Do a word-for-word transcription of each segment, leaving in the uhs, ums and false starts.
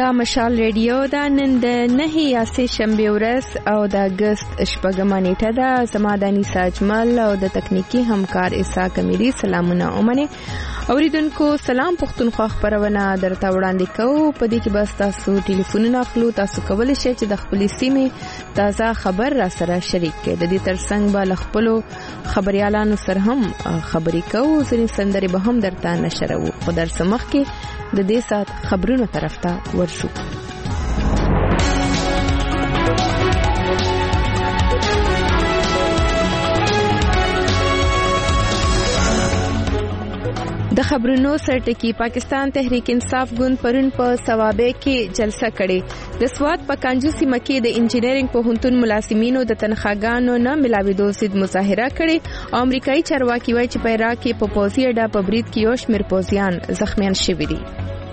دا مشال ریډیو دا نن د نهه یاسې شنبه ورځ او د اگست شپږمه نیټه ده. زما د انیسا اجمل او د تکنیکی همکار اسا کمیری سلامونه اومنه. اوریدونکو سلام پښتونخوا خبرونه درته وړاندې کوو. په دې کې بس تاسو ټلیفونونه اخلو، تاسو کولی شئ چې د خپل سیمې تازه خبر را سره شریک کړئ. د دې ترڅنګ به خپلو خبريالانو سره هم خبرې کوو، ځینې سندرې به هم درته نشروو. خو در سمخ کې د دې سات خبرونو طرف ته ورشو. د خبرونو سرټکی پاکستان تحریک انصاف ګوند پرون په ثوابه کې جلسه کړې. د سواد په کانجو سیمه کې د انجینرینګ پوهنتون ملازمینو د تنخواګانو نه ملاویدو ضد مظاهره کړې. امریکایي چارواکي وایي چې په عراق کې په پوځي اډه په برید کې یو شمېر پوځیان زخمیان شوي دي.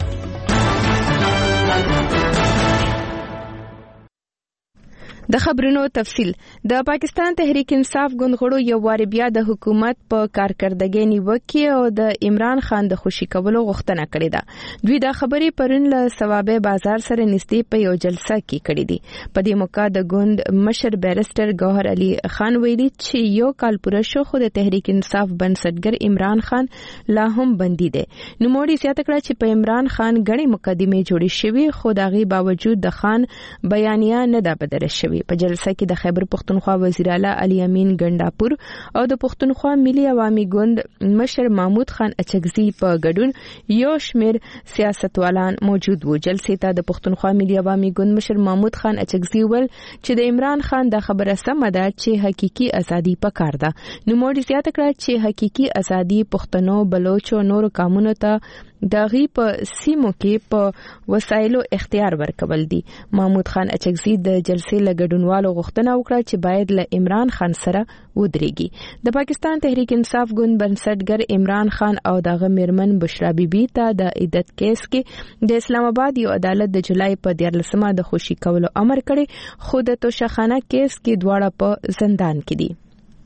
د خبرونو تفصیل. د پاکستان تحریک انصاف ګوند غړو یو وار بیا د حکومت په کارکردګۍ نیوکه او د عمران خان د خوشی کولو غوښتنه کړې ده. دوی دا خبرې پرون له ثوابه بازار سره نږدې په یو جلسه کې کړې دي. په دې موقع د ګوند مشر بیرستر گوهر علي خان ویلي چې یو کال پوره شو خو د تحریک انصاف بنسټګر عمران خان لا هم بندي دي. نو موړي زیاته کړه چې په عمران خان غړي مقدمه جوړې شوې، خو دغه باوجود د خان بیانیه نه ده بدل شوې. په جلسه کې د خیبر پختونخوا وزیر اعلی علي امین ګنداپور او د پختونخوا ملي عوامي ګوند مشر محمود خان اچکزي په ګډون یو شمېر سیاستوالان موجود وو. جلسې ته د پختونخوا ملي عوامي ګوند مشر محمود خان اچکزي ول چې د عمران خان د خبره سمه ده چې حقيقي ازادي پکار ده. نو موږ زیاته کړه چې حقيقي ازادي پښتنو بلوچ او نور قومونو ته دغه په سیمو کې په وسایلو اختیار ورکول دي. محمود خان اچکزي د جلسې لګډونوالو غوښتنه وکړه چې باید له عمران خان سره ودرېږي. د پاکستان تحریک انصاف ګوند بنسټګر عمران خان او دغه میرمن بشرا بیبي ته د عدت کیس کې د اسلام آباد یو عدالت د جولای په دیارلسمه د خوشی کولو امر کړي، خو د توشخانه کیس کې دواړه په زندان کې دي.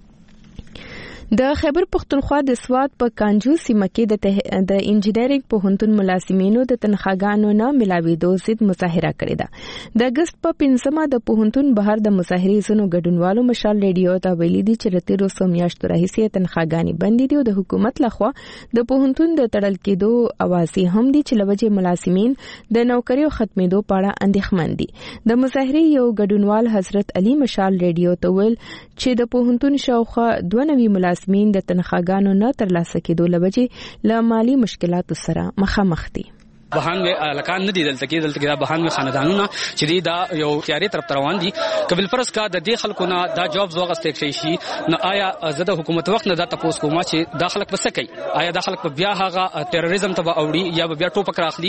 د خیبر پختونخوا د سواد په کانجو سیمه کې د د انجینرینګ پوهنتون ملازمینو د تنخواګانو نه ملاویدو ضد مظاهره کړې ده. د اگست په پنځمه د پوهنتون بهر د مظاهرې زونو ګډونوالو مشال ریډیو ته ویلي دي چې رتي روسو میاشتو راهیسې تنخواګانې بندې دي او د حکومت لخوا د پوهنتون د تړل کېدو اوازې هم دي چې لوجه ملازمین د نوکریو ختمېدو په اړه اندېښمن دي. د مظاهرې یو ګډونوال حضرت علي مشال ریډیو ته ویل چې د پوهنتون شاوخوا دوه نوي ملازمین د تنخواګانو نه ترلاسه کېدو لوجه له مالی مشکلاتو سره مخامخ دي. بهان وی لکان ندی دلته کې دلته کې بهان وی خاندانونه چې دا یو تیاری طرف روان دي. قبل فرض کا د دې خلکو نه دا جابز وغستې شي نو آیا زده حکومت وخت نه دا تاسو کومه چې دا خلک بس کوي، آیا دا خلک بیا هغه تروریزم ته اوړي یا بیا ټوپک راخلي.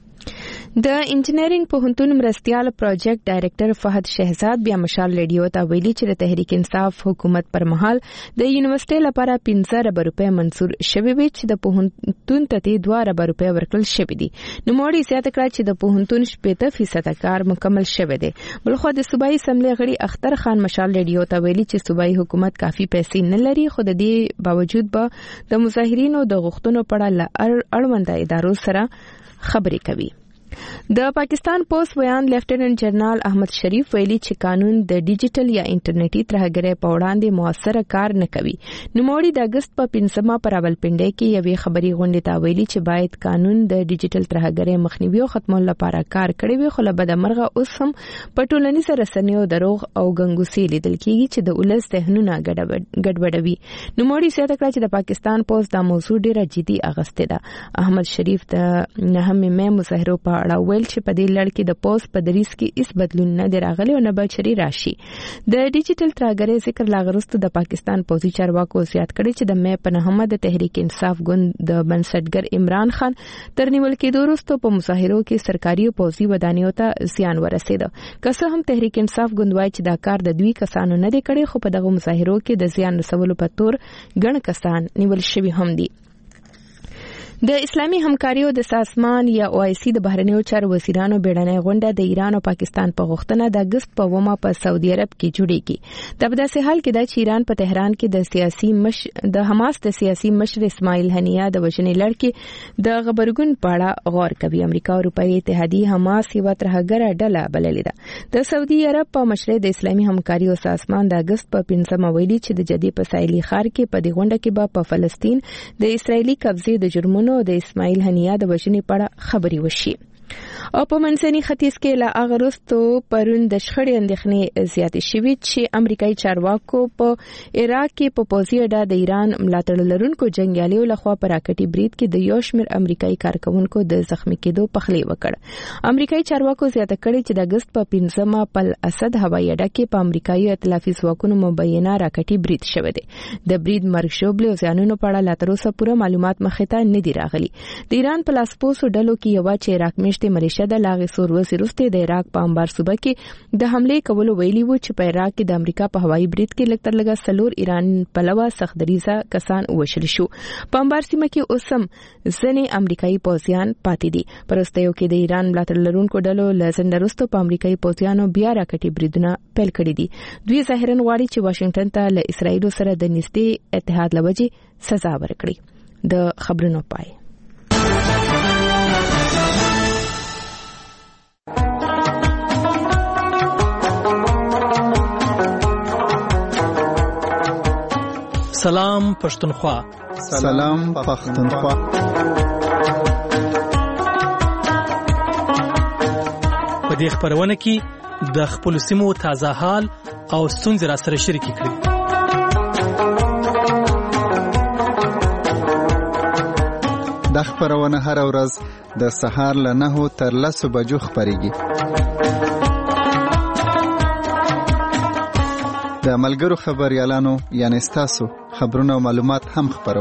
د انجینرینګ پوهنتون مرستيال پروجیکټ ډایریکټر فهد شهزاد بیا مشال ریډیو ته ویلي چې د تحریک انصاف حکومت پر مهال د یونیورسيټي لپاره پنځه ارب روپے منزور شوي وي چې د پوهنتون ته دوه ارب روپے ورکړل شوي دي. نو موړي زیاته کړه چې د پوهنتون شپږ فیصد کار مکمل شوی دی. بلخو د صوبایي اسمبلی غړي اختر خان مشال ریډیو ته ویلي چې صوبایي حکومت کافي پیسې نه لري، خو د دې باوجود به د مظاهرینو د غوښتنو په اړه اړوند ادارو سره خبرې کوي. د پاکستان پوسټ بیان لیفټیننټ جنرال احمد شریف ویلي چې قانون د ډیجیټل یا انټرنیټي ترهګرۍ په وړاندې موثر کار نه کوي. نو موړي د اگست په پنځمه پر راولپنډۍ کې یوې خبري غونډې ته ویلي چې باید قانون د ډیجیټل ترهګرۍ مخنیوي او ختمولو لپاره کار کړی وي، خو له بدمرغه اوس هم په ټولنیزو رسنیو دروغ او ګنګوسې لیدل کېږي چې د ولس ذهنونه ګډوډوي. نو موړي زیاته کړه چې د پاکستان پوسټ دا موضوع ډیره جدي اغستې ده. احمد شریف د نهمې مې مظاهرو په اړه ویل چې په دې لړ کې د پوسټ په دریس کې هیڅ بدلون نه دی راغلی او نه به چری راشي. د ډیجیټل ترهګرۍ ذکر لاغرست د پاکستان پوځي چارواکو زیات کړي چې د مې په نهمه د تحریک انصاف ګوند د بنسټګر عمران خان تر نیول کېدو وروسته په مظاهرو کې سرکاري او پوځي ودانیو ته زیان ورسېد. که څه هم تحریک انصاف ګوند وایي چې دا کار د دوی کسانو نه دی کړی، خو په دغه مظاهرو کې د زیان رسولو په تور ګڼ کسان نیول شوي هم دي. د اسلامي همکاریو د سازمان یا او آی سی د بهرنیو چارو وزیرانو بیړنۍ غونډه د ایران او پاکستان په غوښتنه د اگست په اومه په سعودي عرب کې جوړیږي. د داسې حال کې د ایران په تهران کې د سیاسي مش د حماس د سیاسي مشر اسماعیل هنیه د وژنې لړ د غبرګون په اړه غور کوي. امریکا او اروپאי اتحادیه حماس یو ترهګره ډله بللې ده. د سعودي عرب په مشرۍ د اسلامي همکاریو سازمان د اگست په پنځمه ویلي چې د جدي په ساحلي ښار کې په دې غونډه کې به په فلسطین د اسرایلی قبضې د جرمونو د اسماعیل هنیه د وژنې په اړه خبري وشي. او په منځني ختیځ کې لا اغرستو پرون د شخړې اندېښنې زیاتې شوې چې امریکایي چارواکو په عراق کې په پوځي اډه د ایران ملاتړ لرونکو جنگیالیو لخوا په راکټي برید کې د یو شمېر امریکایي کارکونکو د زخمي کېدو پخلی وکړ. امریکایي چارواکو زیاته کړې چې د اگست په پنځمه په اسد هوایي اډه کې په امریکایي ائتلافي ځواکونو مبینه راکټي برید شوی دی. د برید مرګ ژوبلې او زیانونو په اړه لا تر اوسه پوره معلومات مخې ته نه دي راغلي. د ایران په لاسپوسو ډلو کې یو چې عراق میشته ملیشه د لاغې سور وسی روسته د عراق په انبار صوبه کې د حمله کولو ویلي وو چې په عراق کې د امریکا په هوایي برید کې لکتر لګا سلور ایران پلوه سختدریزه کسان وشل شو. په انبار سیمه کې اوسم ځنې امریکایي پوځیان پاتې دي. پرستیو کې د ایران ملاتړ لرونکو ډلو لزندرستو په امریکایي پوځیانو بیا راکټي بریدونه پیل کړي دي. دوی ظاهرا غواړي چې واشنگټن ته له اسرایل سره د نږدې اتحاد لوجې سزا ورکړي. د خبرونو پای سلام پښتونخوا. سلام پښتونخوا. په دې خبرونه کې د خپل سیمو تازه حال او ستونزې را سره شریک کړئ. د خبرونه هر ورځ د سهار له نهو تر لسو بجو خبريږي. د ملګرو خبريالانو یعنی ستاسو خبرونه او معلومات هم خبرو.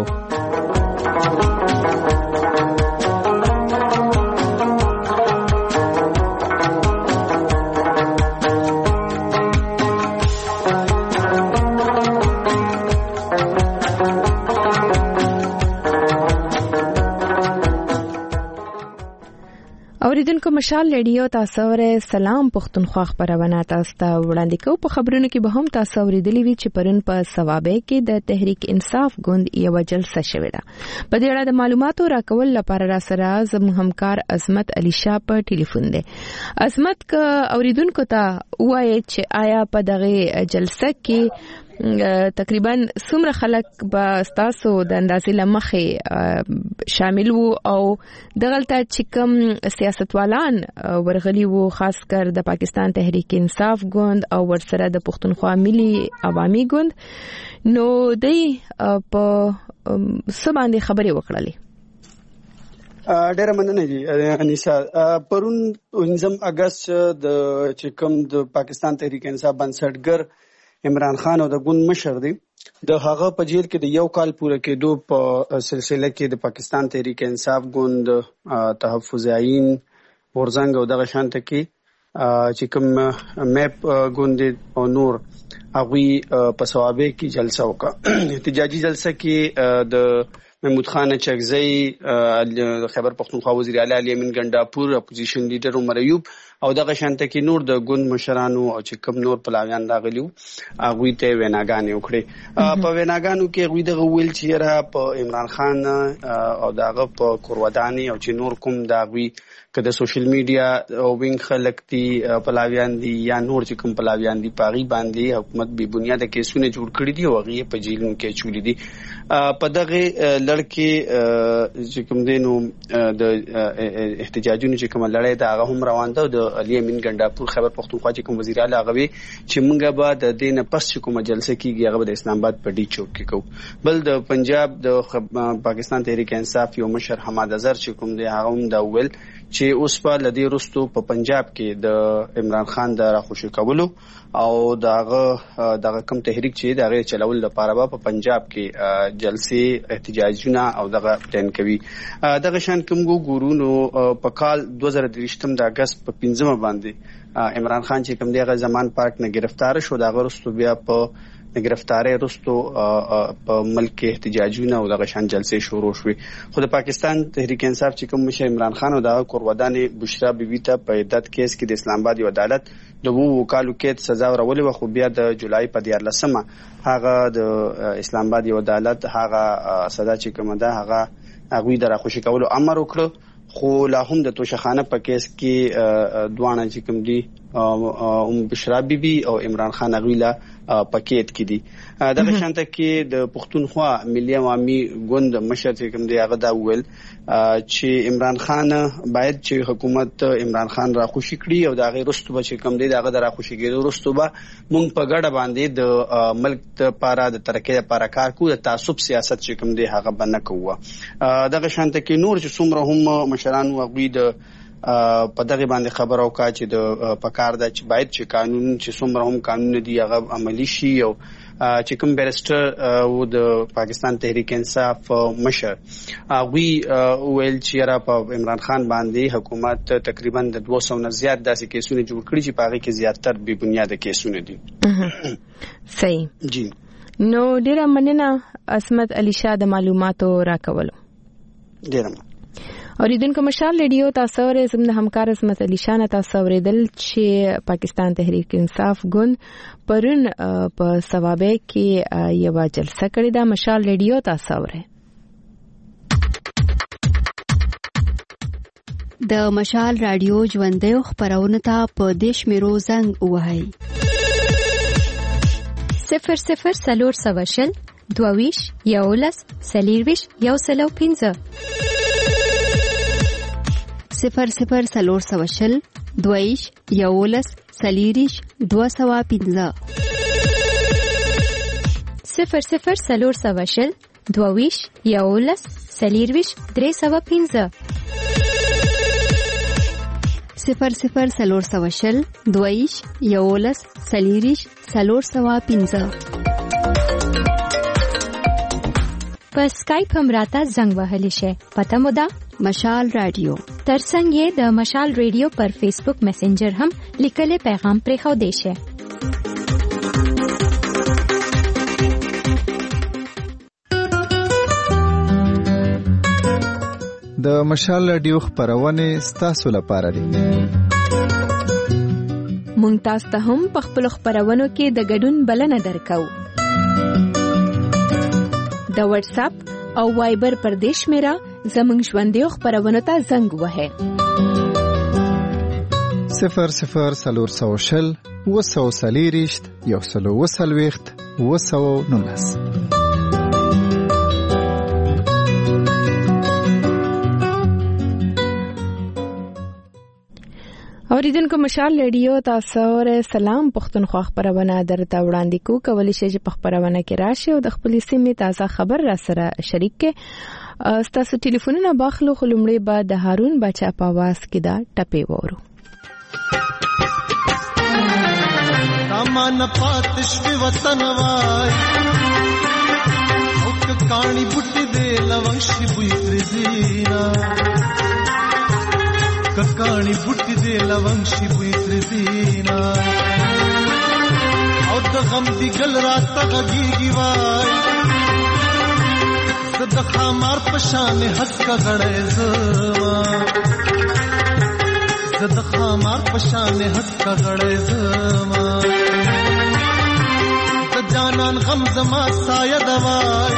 اوریدونکو مشال ریډیو تاسو ورې سلام پښتونخوا خبرونه تاسو ته وړاندې کوم. په خبرونو کې به هم تاسو اوریدلی وی چې پرون په ثوابه کې د تحریک انصاف ګوند یو جلسه شوې ده. په دې اړه د معلوماتو راکول لپاره را سره زموږ همکار عظمت علي شاه په ټلیفون دی. عظمت ک اوریدونکو ته وایي چې آیا په دغه جلسه کې تقریبا څومره خلک به تاسو د اندازې لمخې شامل وو او دغلته چې کوم سیاستوالان ورغلي وو خاص کر د پاکستان تحریک انصاف ګوند او ورسره د پښتونخوا ملي عوامي ګوند نو دوی په څه باندې خبرې وکړلې؟ ډېر مننه دي انیسا. پرون پنځم اگست د چې کوم د پاکستان تحریک انصاف بنسټګر عمران خان او د ګوند مشر دی د هغه په جیل کې د یو کال پوره کېدو په سلسله کې د پاکستان تحریک انصاف ګوند تحفظ عین ورزنګ او دغه شانته کې چې کوم میپ ګوند او نور هغوی په ثوابه کې جلسه وکړه. احتجاجي جلسه کې د محمود خان چکزی خیبر پختونخوا وزیر اعلی علی امین ګنڈاپور اپوزیشن لیډر عمر ایوب او دغه شانته کې نور د ګوند مشرانو او چې کوم نور پلاویان راغلیو هغوی ته ویناګانې وکړې. په ویناګانو کې هغوی دغه ویل چې را په عمران خان او دغه په کورودانی او چې نور کوم د هغوی که د سوشل میډیا او وینګ خلک دي پلاویان دي یا نور چې کوم پلاویان دي په هغې باندې حکومت بې بنیاده کیسونه جوړ کړي دي او هغې په جیلونو کې اچولي دي. په دغه لړ کې چې کوم دی نو د احتجاجونو چې کومه لړۍ ده هغه هم روان ده. د علي امین ګنډاپور خیبر پختونخوا چې کوم وزیر اعلی هغه وی چې موږ به د دې نه پس چې کومه جلسه کېږي هغه به د اسلام آباد په ډي چوک کې کوو. بل د پنجاب د پاکستان تحریک انصاف یو مشر حماد اظهر چې کوم دی هغه هم دا ویل چې اوس په لدی رستو په پنجاب کې د عمران خان د راخوشي کولو او دغه دغه کم تحریک چې دغه چلول لپاره په پنجاب کې جلسې احتجاجونه او دغه پلان کوي. دغه شان کوم ګورونو په کال دوه زره درې د اگست په پنځمه باندې عمران خان چې کوم دغه زمان پارک نه گرفتار شو دغه رستو بیا په د گرفتاری وروسته په ملک کې احتجاجونه او دغه شان جلسې شروع شوې. خو د پاکستان تحریک انصاف چې کوم مشر عمران خان او د کورودانې بشرا بیبي ته په عدت کیس کې د اسلام آباد یو عدالت د وو وکالو کې سزا ورولې و، خو بیا د جولای په دیارلسمه هغه د اسلام آباد یو عدالت هغه سزا چې کومه ده هغه هغوی د راخوشي کولو امر وکړو. خو لا هم د توشخانه په کیس کې دوانه چې کوم دي ام بشرا بیبي او عمران خان غویلا پکیټ کې دي. دغه شانته کې د پښتونخوا ملي عوامي ګوند مشر چې کوم دی هغه دا ویل چې عمران خان باید چې حکومت عمران خان را خوشي کړي او دا غیر رستو به چې کوم دی دغه را خوشي کېدو رستو به مونږ په ګډه باندې د ملک لپاره د ترقۍ لپاره کار کوو، د تعصب سیاست چې کوم دی هغه بنه کوو. دغه شانته کې نور چې څومره هم مشران وغوي د په دغه باندې خبر او کا چې د پکار د چې باید چې قانون چې څومره هم قانون دی هغه عملی شي او چې کوم بیرسټر او د پاکستان تحریک انصاف مشر وی ویل چې را په عمران خان باندې حکومت تقریبا د دوه سوه نه زیات داسې کیسونه جوړ کړي چې پاره کې زیاتره بې بنیاده کیسونه دي. صحیح جی. نو ډیره مننه عصمت علي شاه د معلوماتو راکولو. ډیره اوریدونکو مشال ریډیو تاسو ورې زموږ د همکار عصمت علي شاه نه تاسو ورېدل چې پاکستان تحریک انصاف ګوند پرون په ثوابه کې یو جلسه کړې ده. مشال ریډیو تاسو ورې د مشال رادیو ژوندۍ خبرونه ته په دیش میرو زنګ وهاي صفر صفر سلور سواشل دوویش یولس سلیرویش یو سلو پینځه صفر صفر سلور سواشل دویش یولس سلیریش دو سوا پینځه صفر صفر سلور سواشل دویش یولس سلیرویش درې سوا پینځه صفر صفر سلور سواشل دویش یولس سلیریش سلور سوا پینځه. په سکایپ هم راته زنګ وهلی شي. پته مو ده مشال رادیو ترڅنګ یې د مشال ریډیو پر فیسبوک میسنجر هم لیکلي پیغام پرې خو دی شي. د مشال رادیو خبرونه ستاسو لپاره دي. مونږ تاسو ته هم په خپل خبرونو کې د ګډون بلنه درکو. د واتس اپ او وایبر پر دیش میرا زمنګ ژوندۍ خبرونه ته زنګ وهه صفر صفر سلور سوشل وسو سلیریشت یو سلو وسلويخت وسو نونس. اوریدونکو مشال ریډیو تاسو ور سلام پښتونخوا خبرونه درته وړاندې کو کولی شئ چې په خبرونه کې راشي او د خپل سیمې تازه خبر را سره شریک کړئ. تاسو ټلیفونونه باخلو خلمړې به د هارون بچا په आवाज کې دا ټپې وورو. تامان پاتش په وطن وای او کانی بوټي دې لوښي بوې ترزینا ککانی بوټي دې لوښي بوې ترزینا او د غم دی ګل راته غږیږي وای زد خمار پشان حق غړې زما زد خمار پشان حق غړې زما د جانان غم زما سایه دوای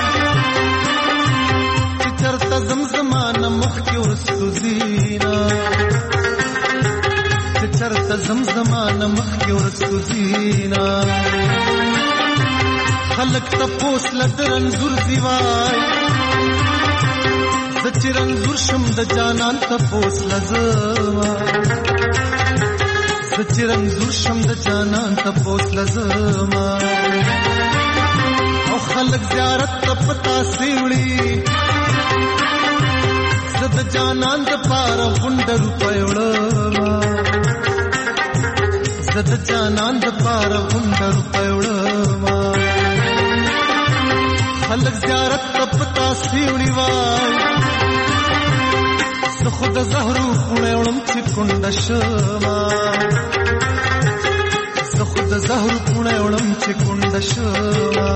چې چرته زمزمان مخ کې ورستو زینا چې چرته زمزمان مخ کې ورستو زینا خلق تپوس لدرن زور زیوای زچرن زور شم د جانان تپوس لزما زچرن زور شم د جانان تپوس لزما او خلق زیارت تپتا سیوړي زد جانان د پار غونډر پېوړما زد جانان د پار غونډر پېوړما خلق زیارت تپتا سیوړي وای زه خود زهرو خونه وړم چې کونډه شما زه خود د زهر پونه وړم چې کونډه شوه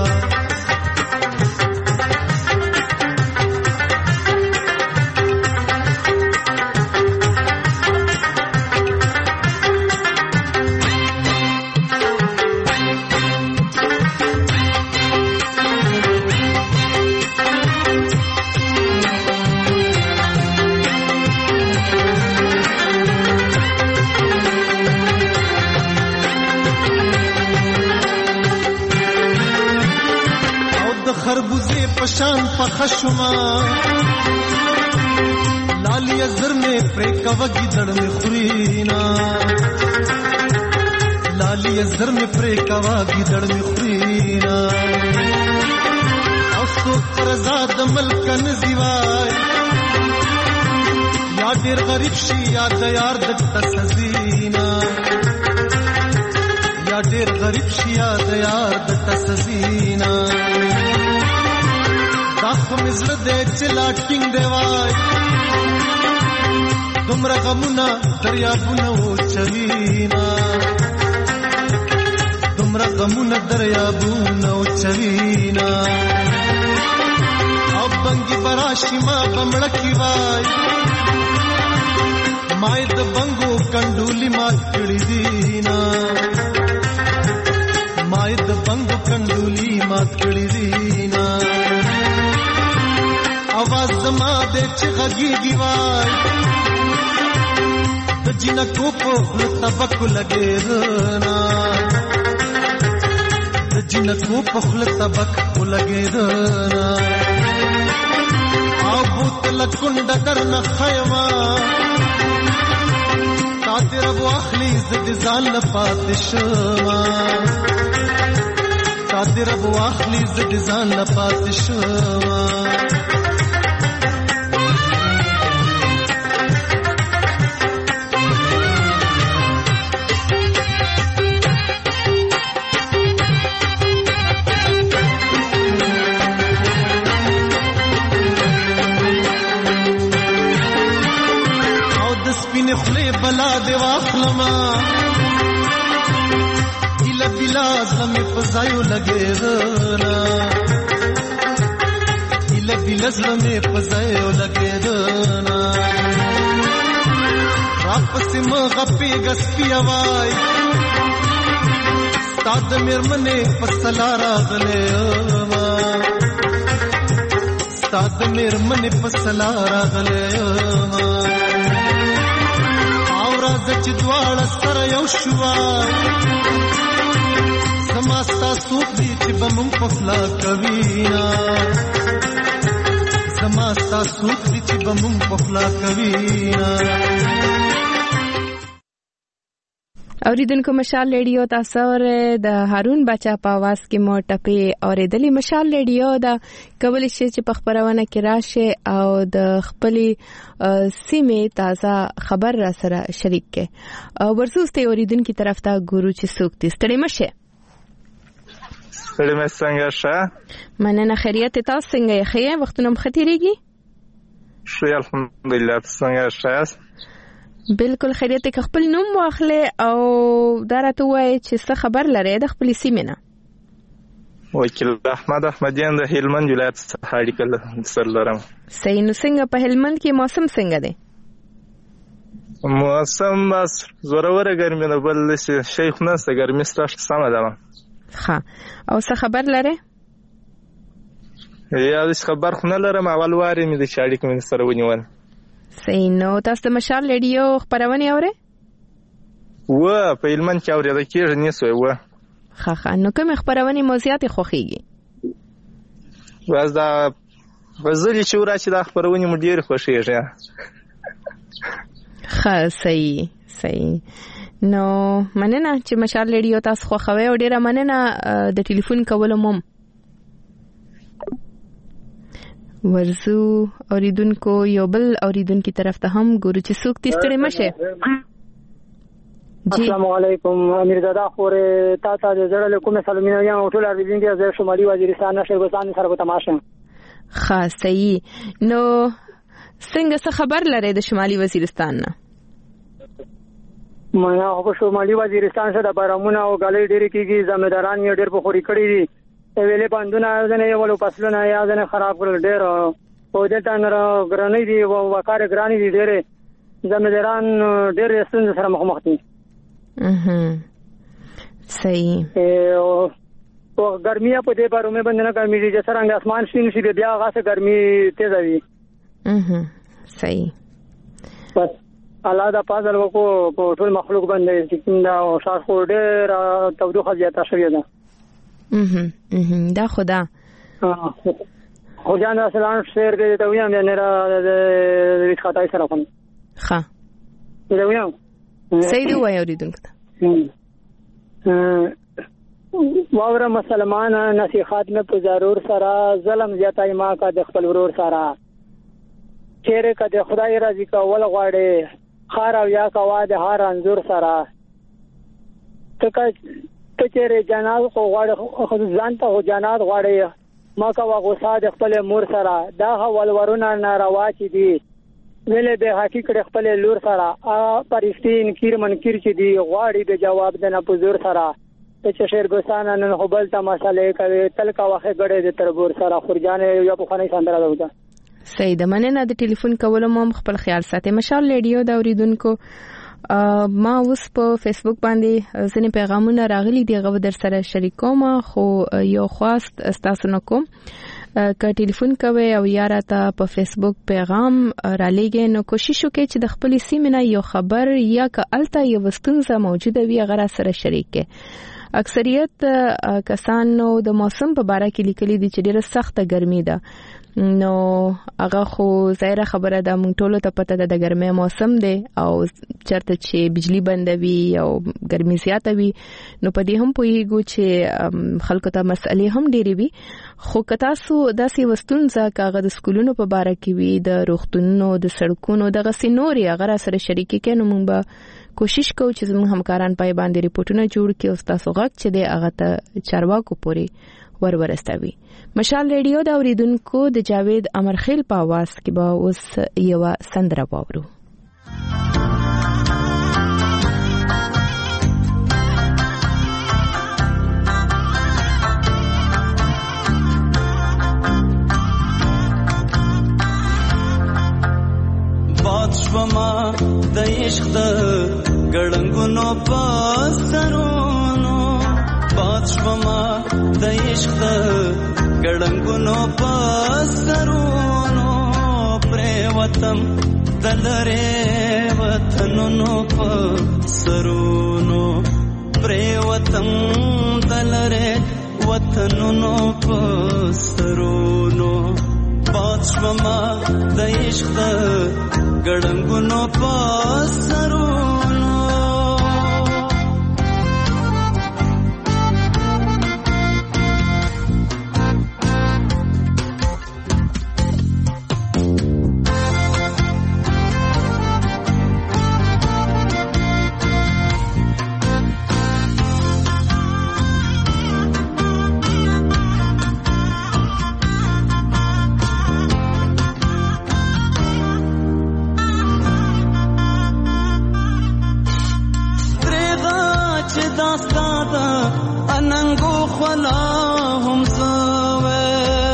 خربوزه پشان پخشما لالی ازر میں پریکا وگی دڑ میں خورینا لالی ازر میں پریکا وگی دڑ میں خورینا او سو پرزاد ملکن زیوای یا دیر غریب شی یا دیار دکتا سزینا یا دیر غریب شی یا دیار دکتا سزینا داخو مزل دے چلا ٹنگ دے وای دمرا غمونا دریابونا و چوینا دمرا غمونا دریابونا و چوینا او بنگی براشی ما بمڑکی وای مائی د بنگو کنڈولی مات کڑی دینا مائی د بنگو کنڈولی مات کڑی دینا आवाज जमा दे चिगगी दीवार तो जिना को पोखल तबक लगे ना तो जिना को पोखल तबक लगे ना आओ बोतल कुंड करना खयमा तातिर वो अखली जिद जान पातिशमा तातिर वो अखली जिद जान पातिशमा بلا دے واخلما الا بلا زم فزایو لگے نا الا بلا زم فزایو لگے نا واپس م غپی غسپی وای استاد مرمنے پسلا راغلے ما استاد مرمنے پسلا راغلے ما زچ دوال سر یو شوا زماستا سوق دی چې بمم پخلا کوینا زماستا سوق دی چې بمم پخلا کوینا اوریدونکو مشال ریډیو تاسو ور د هارون بچا په आवाज کې مو ټپه اوریدلې مشال ریډیو دا کول شي چې په خبرونه کې راشه او د خپلې سیمه تازه خبر را سره شریک کې ورسوسته اوریدونکو طرف ته ګورو چې څوک دې ستړي مشه ستړي مې څنګه شه مننه خیریت تاسو څنګه یې خیر وختونه مختیریږي شو الحمدلله څنګه شه بالکل خیریت که خپل نوم واخلې او دا راته وایي چې څه خبر لري د خپل سیمې نه وکیل احمد احمدیان د هلمند ولایت څخه اړیکه سره لرم صحیح نو څنګه په هلمند کې موسم څنګه دی موسم بس زوروره ګرمي نه بل شي خو نه څه ګرمي ستاسو سم ده ها او څه خبر لري یا د خبر خو نه لرم اول واره مې د اړیکه مې سره ونیول صحیح نو تاسو د مشال ریډیو خبرونه اورئ و په هلمند کې اورېدل کېږي نه سوې و ښه ښه نو کوم خبرونه موضوعات خوښیږي واز دا وزلي چې ورا چې دا خبرونه مو ډېر خوښیږي ښه صحیح صحیح نو مننه چې مشال ریډیو تاسو خوښوي او ډېر مننه د ټلیفون کولو مم ورزو اوریدونکو یو بل اوریدونکو طرف ته هم ګورو چې څوک دې ستړي مشه جی السلام علیکم امیر زاده خور تا ته زړه کوم سلامونه یم ټول اوریدونکو د شمالي وزیرستان شهرستان سره په تماشه خاص صحیح نو څنګه څه خبر لري د شمالي وزیرستان نه مانا په شمالي وزیرستان سره د بارامونه او غالۍ ډېرې کېږي، زمینداران یې ډېر په خوري کړي دي، ویلې بندونه ځنې یولو فصلونه یا ځنې خراب کړل ډېر، او دلته نور ګرانې دي او وقار ګرانې دي ډېرې، زمینداران ډېر ستونزې سره مخ مخ دي. صحیح. او ګرمي په دې بارو مې باندې ګرمي دي چې څنګه اسمان شین شي بیا هغه څه ګرمي تیز وي. اها صحیح. بس الله دا فضل وکړو په ټول مخلوق باندې چې دا او شاش خو ډېر تودوخه زیاته شوې ده. اها اها دا خدا خو جان اصلان شعر کې ته ویم نه را د خطای سره کوم. ښه. دا ویم. صحیح دی وایو ریدونکو ته. واوره مسلمان نصیحت نه په ضرور سره ظلم زیاتای ما کا د خپل ورور سره چیرې کا د خدای راضي کول غواړي خار او یا کا واده هر انزور سره تکه ته چیرې جنات خو غواړي خو ځان ته جنات غواړي ما کا غوسه د خپل مور سره دا ولورونه ناروا چي دي ویلې به حقیقت خپل لور سره ا پرشتین کیر منکر چي دي غواړي د جواب د نه پزور سره چې شعر ګسانه نن خپل ته مسالې کوي تل کا واخه غړې د تربور سره خورجانې یو په خاني سندره ده. صحیح ده. مننه د ټلیفون کولو مو خپل خیال ساتئ. مشال ریډیو دا اوریدونکو ما اوس په فیسبوک باندې ځینې پیغامونه راغلي دي غو در سره شریکوم، خو یو خواست تاسو نه کوم که ټلیفون کوي او یا راته په فیسبوک پیغام را لېږئ نو کوشش وکړئ چې د خپل سیمې نه یو خبر یا که الته یو ستونزه موجوده وي هغه سره شریک کړئ. اکثریت کسانو د موسم په باره کې لیکلي دي چې ډېره سخته ګرمي ده، نو هغه خو ظاهره خبره ده مونږ ټولو ته پته ده د ګرمۍ موسم دی او چرته چې بجلی بندوي او ګرمي زیاته وي نو په دې هم پوهیږو چې خلکو ته مسئلې هم ډېرې وي، خو که تاسو داسې وستونزه کاغه د سکولونو په باره کې وي د روغتونونو د سړکونو دغسې نورې هغه را سره شریکې کړئ نو مونږ به کوشش کوو چې زموږ همکاران پای باندې ریپورټونه جوړ کړي او ستاسو غږ چې دی هغه ته چارواکو پورې ور ورسوي. مشال ریډیو دا اوریدونکو د جاوید امرخیل په आवाज کې به اوس یو سندره واورو. باد شوما د عشق د ګړنګونو په سرونو باد شوما د عشق د ګړنګونو په سرونو پرې وطن دلره وطنونو په سرونو پرې وطن دلره وطنونو په سرونو باد شوما د عشق د ګړنګونو په سرونو اننګو خلا هم زوه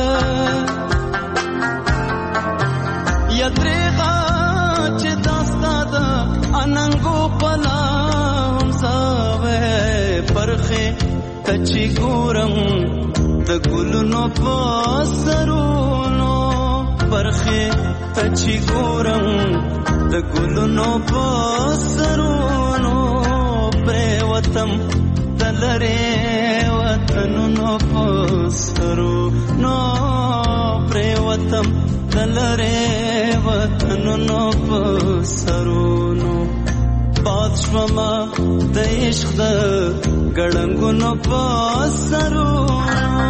یترغه چې داستا د اننګو خلا هم زوه پرخه کچي ګورم د ګلونو په سرونو پرخه کچي ګورم د ګلونو په سرونو پر وطن دلره وطنونو په سرونو پر وطن دلره وطنونو په سرونو باد شوما د عشق د ګړنګونو په سرونو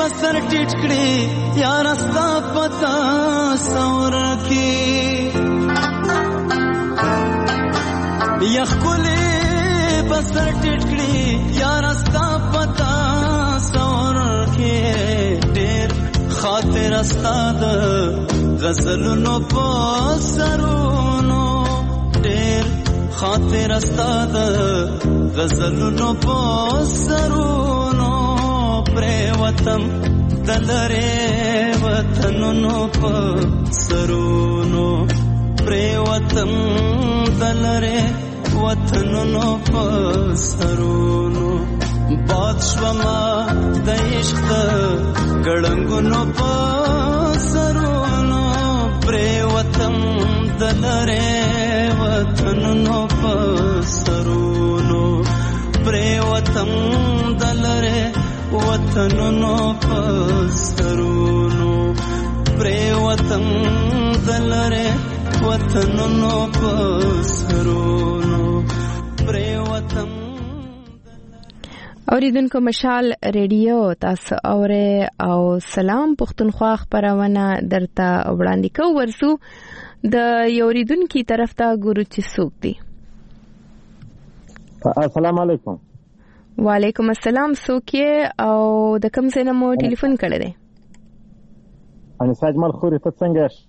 بسر ټیټ کړي یار استا پتا سور کې یخ کولې بسر ټیټ کړي یار استا پتا سور کې ډېر خاطر استا د غزلونو په سرونو ډېر خاطر استا د غزلونو په سرونو پرې وطن دلره وطنونو په سرونو پرې وطن دلره وطنونو په سرونو باد شوما د عشق ګړنګونو په سرونو پرې وطن دلره وطنونو په سرونو پرې وطن دلره وطنونو په سرونو پرې وطن دلره وطنونو په سرونو پرې وطن. اوریدونکو مشال ریډیو تاسو اوره او سلام پښتونخوا خبرونه درته وړاندې کوو. ورسو د اوریدونکو طرف ته ګورو چې څوک دی. السلام علیکم. وعلیکم السلام. څوک او د کوم ځای نه مو ټلیفون کړی دی؟ انیسا اجمل خوري. ته څنګه یې؟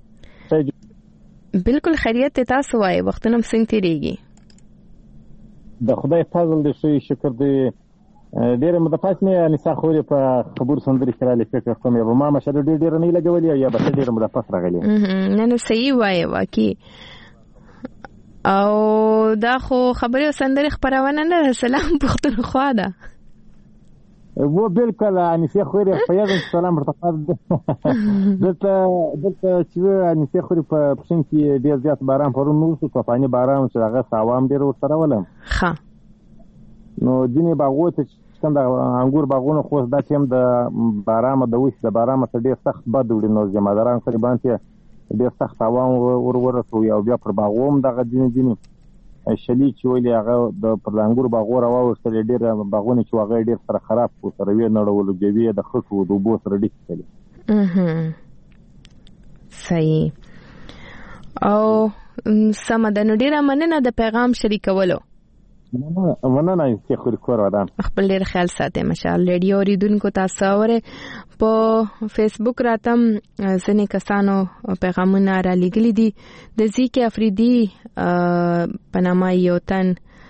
بالکل خیریت ته. تاسو وایي وختونه څنګه تیریږي؟ د خدای فضل دی ښه شکر دی. ډېر مدفعات مې انیسا خوري په خبر سندري کړه لیکه کوم یو ما مشه ډېر ډېر نه لګولې یا به ډېر مدفعات راغلي. نه نه صحیح وایي واکي. او دا خو خبري سندري خبرونه نه سلام پښتونخوا ده. و بالکل انیسا خوري په یو سلام ارتقا دلته دلته چې انیسا خوري په پښین کې ډېر زیات باران پرون نو څه طوفاني باران چې هغه ساوام ډېر ورسره ولم. ها نو ځینې باغونه چې څنګه انګور باغونه خو دا چې هم د باران د وښ د باران څخه ډېر سخت بد وړي نو زماداران تقریبا ډېر سخت هوا ور ورسو یا بیا پر باغوم دغه ځینې ځینې شلی چې ویلې هغه د پر انګور باغور راوستل ډېر باغونه چې هغه ډېر سره خراب کو سره وی نړول جوی د خټو د بو سره ډیک کړي. اها صحیح. او سمدن ډېر مننه د پیغام شریکولو. مننه چې خوري کور ودان. خپل ډېر خیال ساتئ. مشال ریډیو ریدونکو تاسو اوره په فیسبوک راتم ځنې کسانو پیغامونه را لګلي دي. د ځکه افریدي پنامه یو تن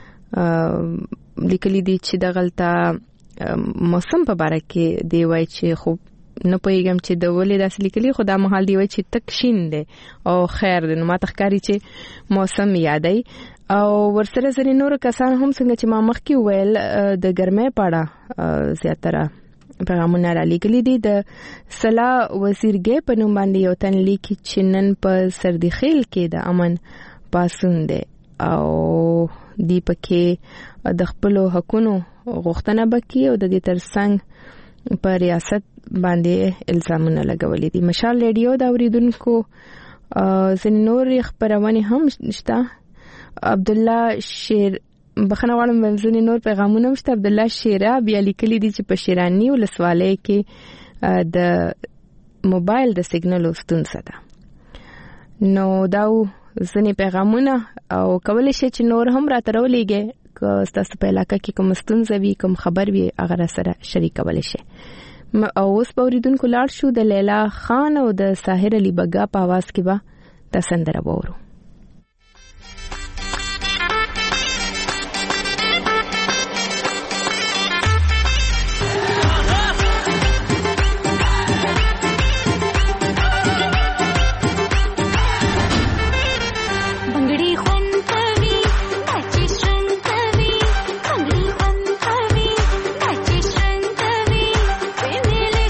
لیکلي دي چې د غلطه موسم په اړه کې دی وای چې خو نه پوهیږم چې د ولې داسې لیکلي خو دا مهال دی وای چې تک شین دی او خیر دی. نو ما تخکاری چې موسم یادای او ورسره ځینې نور کسان هم څنګه چې ما مخکې ویل د ګرمۍ په اړه زیاتره پیغامونه را لګلي دي. د سلا وزیرګې په نوم باندې یو تن لیکي چې نن په سردي خیل کې د امن پاسون دی او دی پکې د خپل حقونو غوښتنه وکړي او د دې ترڅنګ په ریاست باندې الزامونه لګولې دي. مشال ریډیو دا اوریدونکو ځینې نور خبرونه هم شته. عبد الله شیر بخنه واړم ځینې نور پیغامونه مشته. عبد الله شیرا بیا لیکلي دي چې په شیرانی ولسوالۍ کې د موبایل د سیګنل ستونزه ده. نو دا ځینې پیغامونه او کولای شي چې نور هم راترولېږي که تاسو په علاقه کې کوم ستونزه وي کوم خبر وي هغه سره شریکولی شي. او اوس په اوریدونکو لاړ شو د لیلا خان او د ساحر علي بګا په आवाज کې به تاسو سندره وورو.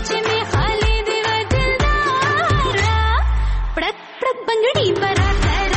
बंगड़ी बरा कर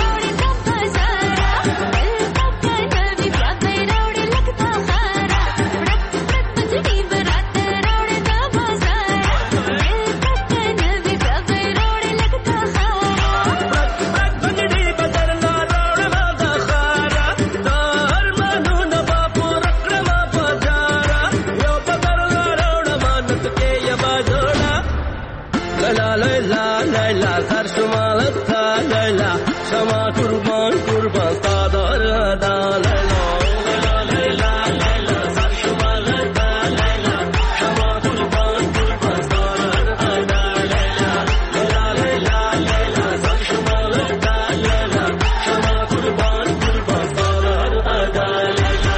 لیلا سر شمالت لیلا شما قربان قربان صادر دا لیلا لیلا لیلا سر شمالت لیلا شما قربان قربان صادر دا لیلا لیلا لیلا سر شمالت لیلا شما قربان قربان صادر دا لیلا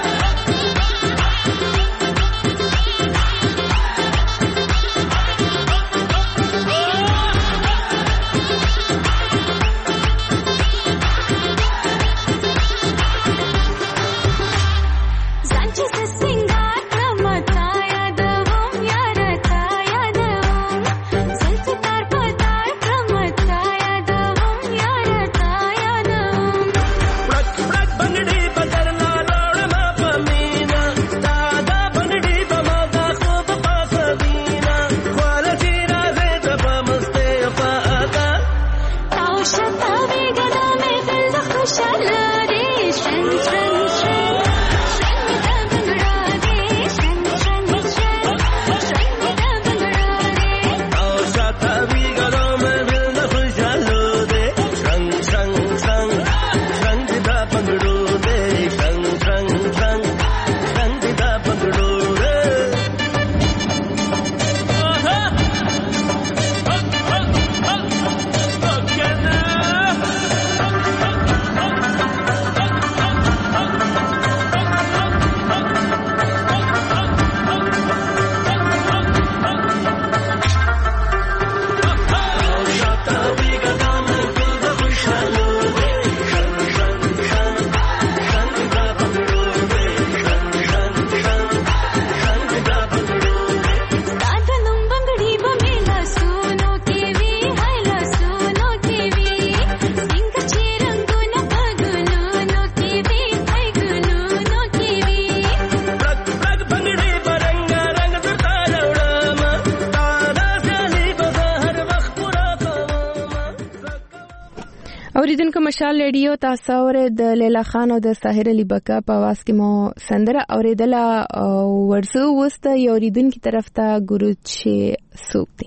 اوریدونکو مشال ریډیو تاسو اورئ د لیلا خان او د ساحر علی بکا په आवाज کې مو سندره اوریدله ورسو وست یو اوریدونکو طرف ته ګورو چې سوکتي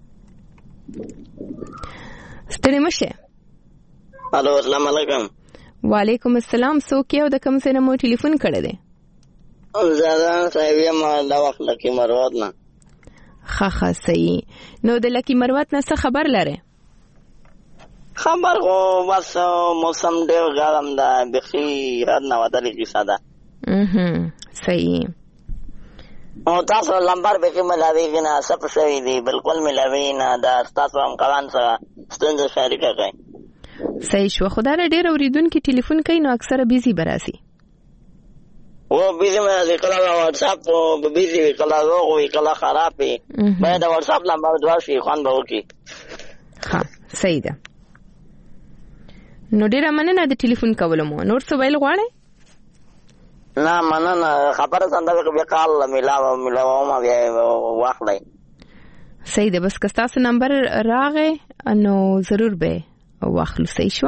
ستړي مشه. الو السلام علیکم. وعلیکم السلام. سوک یو د کوم څه نه مو ټلیفون کړی دی؟ زاده صاحب ما دا وخت لکی مروت نه. ها ها صحیح. نو د لکی مروت نه څه خبر لره؟ خبر خو بس موسم ډېر ګرم ده بخي هر نه ودلې کیسه ده. اها صحیح. او تاسو لمبر بخي ملاوي نه سب شوی دی بالکل ملاوي نه دا تاسو هم کلان سره ستونزه شریکه کوي. صحیح شو. خدای ډېر اوریدونکو ټلیفون کوي نو اکثره بیزی براسي. و بیزی مې کله واتس اپ په بیزی کله روغ وي کله خراب وي باید د واتس اپ لمبر دوه شي خوان به وکي. ها صحیح ده. نو ډیره مننه د ټلیفون کولو مو. نور څه ویل غواړئ؟ نه مننه خبره څنګه به کال ملاو ملاو ما بیا واخلای. صحیح ده. بس که تاسو نمبر راغی نو ضرور به واخلو. صحیح شو.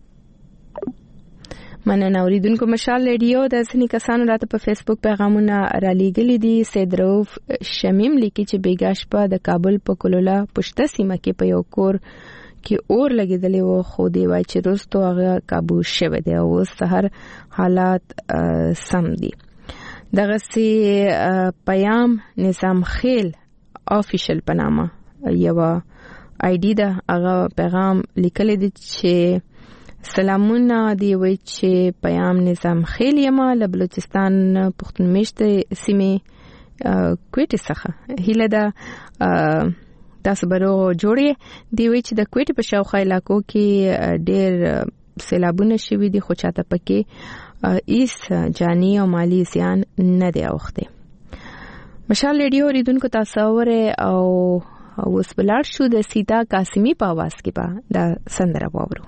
مننه اوریدونکو مشال ریډیو د ځینې کسانو راته په فیسبوک پیغامونه را لیږلي دي. سید رؤف شمیم لیکي چې بیګا شپه د کابل په کلولا پشته سیمه کې په یو کور کې اور لګیدلی و خو دی وای چې روستو هغه کابو شوه دی او سحر حالات سم دي. دغه سي پیام نظام خیل افیشل پنامه یو آی ډی دا هغه پیغام لیکل دي چې سلامونه دی وای چې پیام نظام خیل یما له بلوچستان پښتون میشته سیمه کوټه څخه هله دا تاسو برو جوړې دی وی چې د کوټې په شاوخوا علاقو کې ډېر سیلابونه شوي دي خو چاته پکې ایس جانی او مالی زیان نه دی اوخته. مشال ریډیو ریدونکو تاسو اوره او اوس بلار شو د سیتا قاسمی په आवाज کې با دا سندره وورو.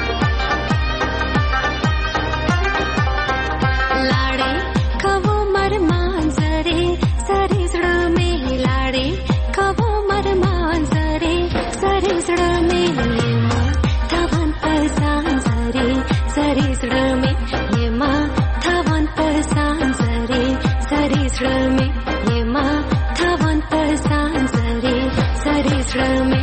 लाड़े कवो मर زری زړه مې یما تاوان پسان زری زری زړه مې یما تاوان پسان زری زری زړه مې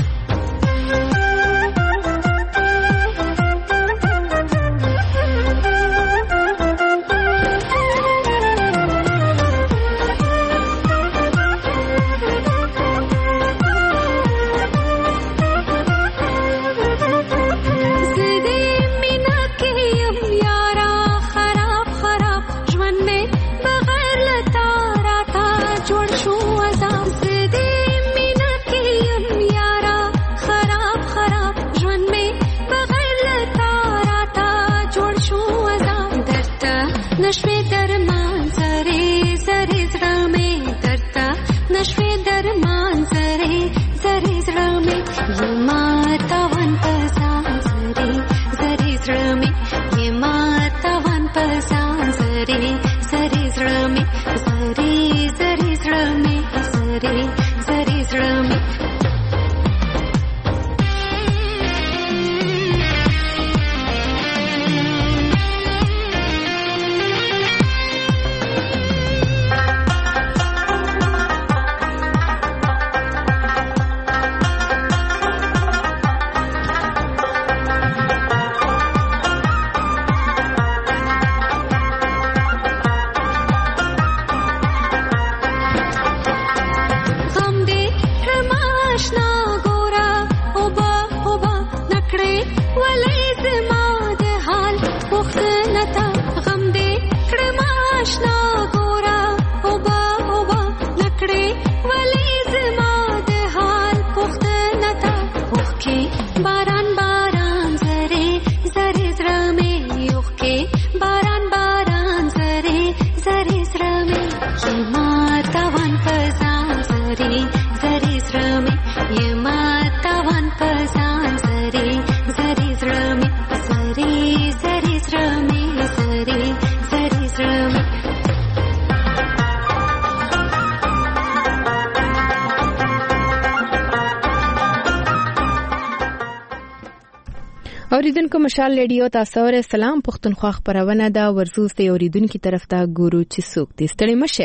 اوریدونکو مشال ریډیو تاسو ور سلام پښتونخوا خبرونه دا ورزوس ته اوریدونکو طرف ته ګورو چې څوک دې ستړي مشه.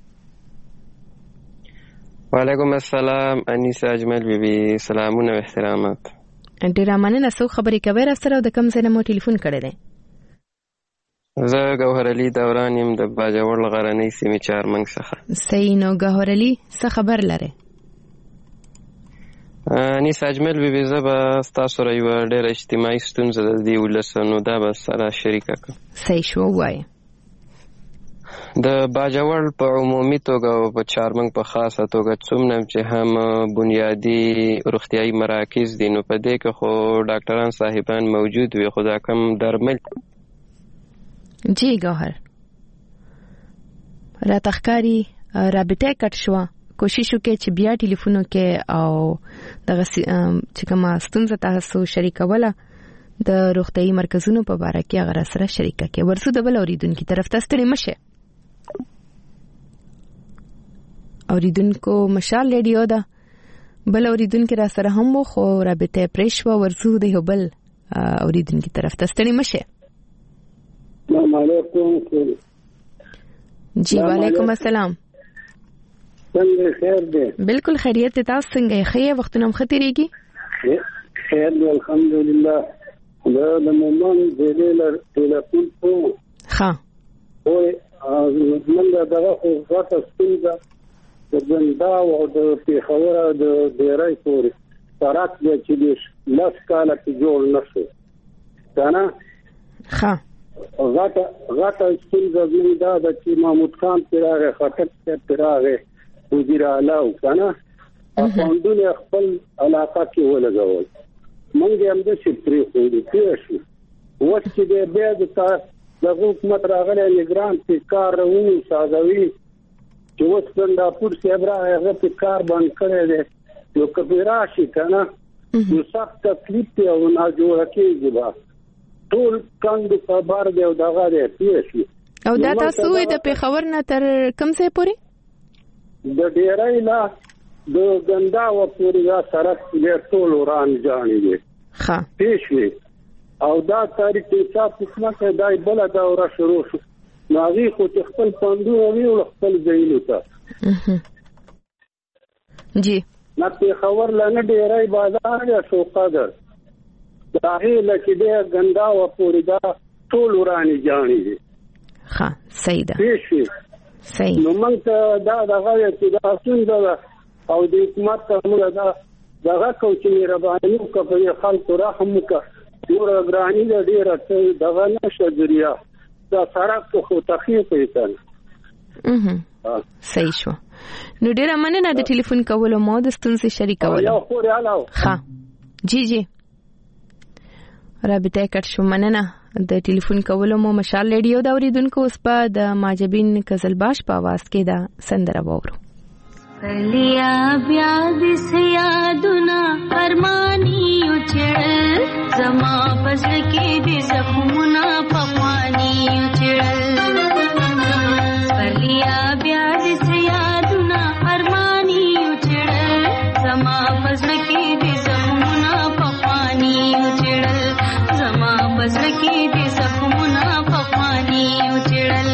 وعلیکم السلام انیسه اجمل بیبي سلامونه او احترامات. ډیر مننه سو خبرې کوي را سره د کم ځای نه مو ټلیفون کړی دی. زه ګوهر علي دوران يم د باجوړ غرنۍ سیمې چارمنګ څخه. صحیح نو ګوهر علي څه خبر لره؟ انیس اجمل بیبي زه به تاسو سره یو ډېر اجتماعي ستونزه د دې ولسنو دا به سره شریکه کړم. صحیح شو وای. د باجوړ په عمومي توګه او په چارمنګ په خاصه توګه څومره چې هم بنیادی روغتیايي مراکز دي نو په دې کې خو ډاکټران صاحبان موجود وي خو دا کم درمل جی ګوهر را تخکاری رابطه کټ شو کوشش وکړئ چې بیا ټلیفونو کې او دغه چې کوم ستونزه تاسو شریکوله د روغتیايي مرکزونو په اړه کې هغه سره شریکه کې ورسو د بل اوریدونکو طرف ته ستړي مشه. اوریدونکو مشال ریډیو دا بل اوریدونکو را سره هم خو رابطه پرېښو ورسو د یو بل اوریدونکو طرف ته ستړي مشه. السلام علیکم. جی وعلیکم السلام. څنګه خیر دی؟ بالکل خیریت دی. تاسو څنګه یې؟ خیر وختونه مخ تیریږي؟ خیر دی الحمدلله. دا د مومن د لیلر ټلیفون په ها او موږ دغه خو غاټه ستونزه د ګندا او د پیښور د ډیرای پورې سرات د چې د لاس کاله کې جوړ نشو کنه. ها غاټه غاټه ستونزه زموږ د چې محمود خان پیراغه خطر پیراغه وزیر اعلی کنه افغانونه خپل علاقه کې ولګول. مونږ هم د شپري خو دې شو وڅ چې د بیا د حکومت راغلی نگران په کار وو سازوي چې اوس څنګه پور سیبرا هغه په کار باندې کړی دی یو کبیره شي کنه یو سخت تکلیف او نه جوړ کېږي با ټول کاند خبر دی او دغه دی پیښي. او دا تاسو د پیښور نه تر کوم ځای پورې د ډیرای نه د ګندا و پورې دا سړک ډېر ټول وران ځاني دي. ها پیښي او دا تاریخ انصاف حکومت دای بل دوره شروع شو نو هغه خو خپل پاندو او خپل ځایونو ته جی نه په خبر لنه ډیرای بازار یا شو قدر دا هی لکه دې ګندا او پوری دا ټول ورانی جانی دي ها صحیح ده صحیح نو موږ دا دغه چې دا څنګه او د حکومت موږ دا دغه کوچ مهرباني کوي خلکو رحم وکړي نور غرانی دې ډیره دغه نشه ذریعہ دا سړک خو تخفیف ایتل اها صحیح شو نو ډیره مننه د ټلیفون کولو مو د ستونزې شریکولو یو خوري علاوه ها جی جی رابطه کټ شو مننه د ټلیفون کولو مو مشال ریډیو دا اوریدونکو اوس په د ماجبین قزلباش په आवाज کې دا سندره وورو لیا بیا دس یادونه ارمانی اچړل زما پس کې دې زخمونه پخوانی اچړل لیا بیا دس یادونه ارمانی اچړل زما پس کې دې زخمونه پخوانی اچړل زما پس کې دې زخمونه پخوانی اچړل